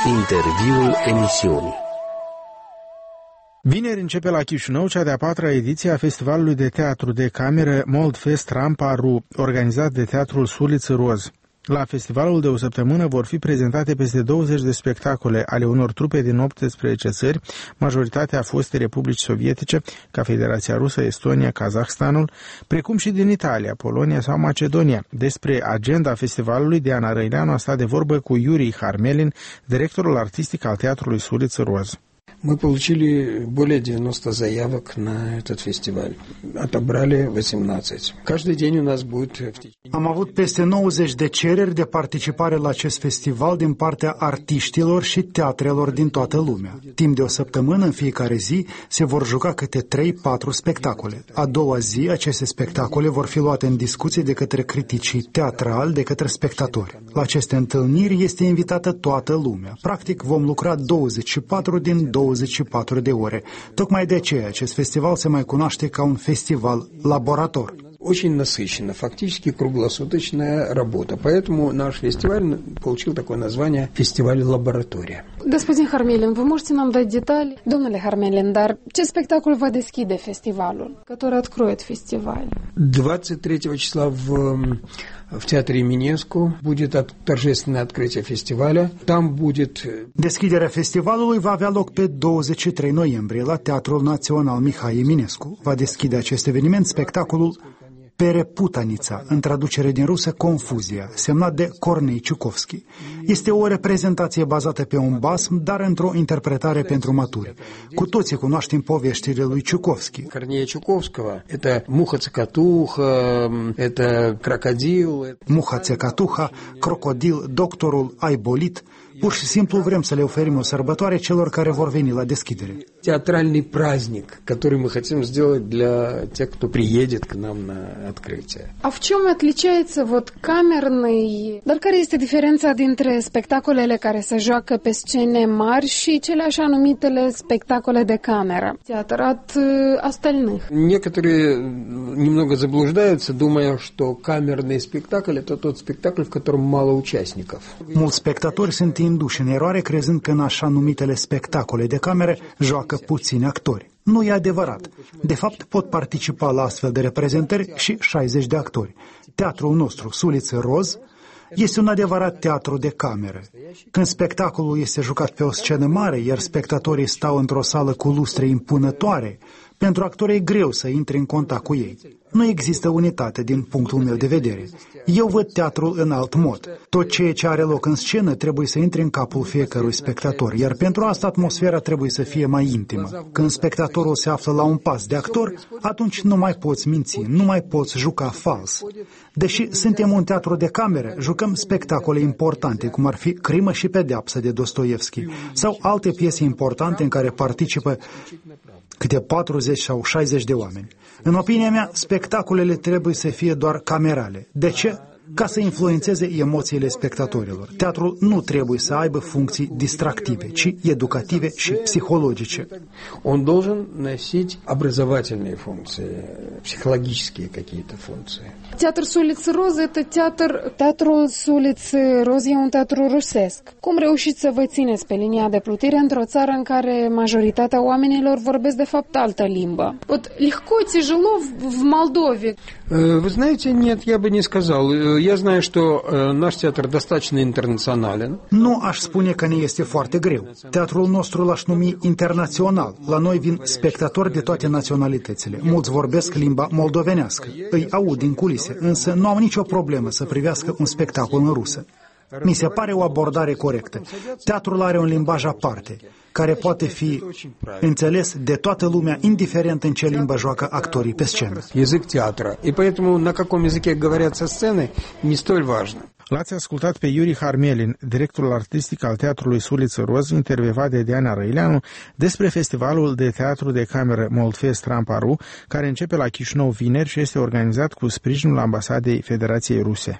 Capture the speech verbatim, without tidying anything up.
Interviul emisiunii. Vineri începe la Chișinău cea de-a patra ediție a Festivalului de Teatru de Cameră Moldfest Rampa-Ru, organizat de Teatrul Suliță Roz. La festivalul de o săptămână vor fi prezentate peste douăzeci de spectacole ale unor trupe din optsprezece țări, majoritatea foste republici sovietice, ca Federația Rusă, Estonia, Kazahstanul, precum și din Italia, Polonia sau Macedonia. Despre agenda festivalului, Diana Răileanu a stat de vorbă cu Yuri Harmelin, directorul artistic al Teatrului Suliță Roz. Мы получили более девяноста заявок на этот фестиваль. Отобрали восемнадцать. Каждый день у нас будет в течение... Am avut peste nouăzeci de cereri de participare la acest festival din partea artiștilor și teatrelor din toată lumea. Timp de o săptămână, în fiecare zi, se vor juca câte trei patru spectacole. A doua zi, aceste spectacole vor fi luate în discuție de către criticii teatrali, de către spectatori. La aceste întâlniri este invitată toată lumea. Practic, vom lucra douăzeci și patru din douăzeci și patru de ore. Tocmai de aceea acest festival se mai cunoaște ca un festival laborator. Очень насыщенно, фактически круглосуточная работа. Поэтому наш фестиваль получил такое название «Фестиваль-лаборатория». Господин Хармелин, вы можете нам дать детали? Domnule Harmelin, dar ce spectacol va deschide festivalul, который откроет фестиваль? двадцать третьего числа в, в театре Минеску будет от, торжественное открытие фестиваля. Там будет... Deschiderea festivalului va avea loc pe douăzeci și trei noiembrie la Teatrul Național Mihai Eminescu. Va deschide acest eveniment spectacolul Pereputanița, în traducere din rusă Confuzia, semnat de Cornei Ciukovski. Este o reprezentație bazată pe un basm, dar într-o interpretare pentru maturi. Cu toții cunoaștem poveștile lui Ciukovski. Corneia Ciukovskого, это Muха-Цокотуха, это Crocodil. Muha-Цокотуха, Crocodil, Doctorul Aibolit. Pur și simplu vrem să le oferim o sărbătoare celor care vor veni la deschidere. Театральный праздник, который мы хотим сделать для тех, кто приедет к нам на открытие. А в чем отличается вот камерный... Dar care este diferența dintre spectacolele care se joacă pe scene mari și cele așa numitele spectacole de cameră, театр от остальных? Некоторые немного заблуждаются, думая, что камерный спектакль это тот спектакль, в котором мало участников. Mulți spectatori sunt induși în eroare crezând că în așa numitele spectacole de cameră joacă puțini actori. Nu e adevărat. De fapt, pot participa la astfel de reprezentări și șaizeci de actori. Teatrul nostru, Suliță Roz, este un adevărat teatru de cameră. Când spectacolul este jucat pe o scenă mare, iar spectatorii stau într-o sală cu lustre impunătoare, pentru actori e greu să intre în contact cu ei. Nu există unitate din punctul meu de vedere. Eu văd teatrul în alt mod. Tot ceea ce are loc în scenă trebuie să intre în capul fiecărui spectator, iar pentru asta atmosfera trebuie să fie mai intimă. Când spectatorul se află la un pas de actor, atunci nu mai poți minți, nu mai poți juca fals. Deși suntem un teatru de cameră, jucăm spectacole importante, cum ar fi Crimă și pedeapsă de Dostoevski, sau alte piese importante în care participă câte patruzeci sau șaizeci de oameni. În opinia mea, spectacolele trebuie să fie doar camerale. De ce? Ca să influențeze emoțiile spectatorilor. Teatrul nu trebuie să aibă funcții distractive, ci educative și psihologice. Он должен носить образовательные функции, психологические какие-то функции. Театр Suliță Roz, это teatr, teatrul Suliță Roz e un teatru rusesc. Cum reușiți să vă țineți pe linia de plutire într-o țară în care majoritatea oamenilor vorbesc de fapt altă limbă? Вот легко, тяжело в Молдове. Вы знаете, нет, я бы не сказал. Я знаю, что наш театр достаточно интернационален. Nu aș spune că ne este foarte greu. Teatrul nostru l-aș numi internațional. La noi vin spectatori de toate naționalitățile. Mulți vorbesc limba moldovenească. Îi aud din culise, însă nu au nicio problemă să privească un spectacol în rusă. Mi se pare o abordare corectă. Teatrul are un limbaj aparte, care poate fi înțeles de toată lumea, indiferent în ce limbă joacă actorii pe scenă. Язык театра. И поэтому на каком языке говорят со сцены не столь важно. L-ați ascultat pe Yuri Harmelin, directorul artistic al Teatrului Suliță Roz, intervievat de Diana Răileanu despre festivalul de teatru de cameră Moldfest Rampa-Ru, care începe la Chișinău vineri și este organizat cu sprijinul Ambasadei Federației Ruse.